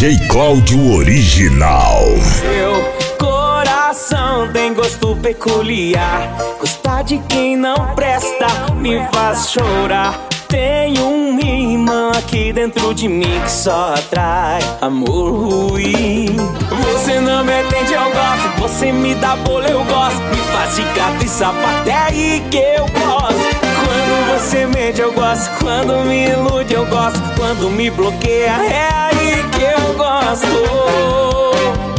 DJ Cláudio Original. Seu coração tem gosto peculiar. Gostar de quem não presta me faz chorar. Tem uma irmã aqui dentro de mim que só atrai amor ruim. Você não me atende, eu gosto. Você me dá bolo, eu gosto. Me faz de gato e sapato, é aí que eu gosto. Quando você mente, eu gosto. Quando me ilude, eu gosto. Quando me bloqueia, é aí que eu gosto.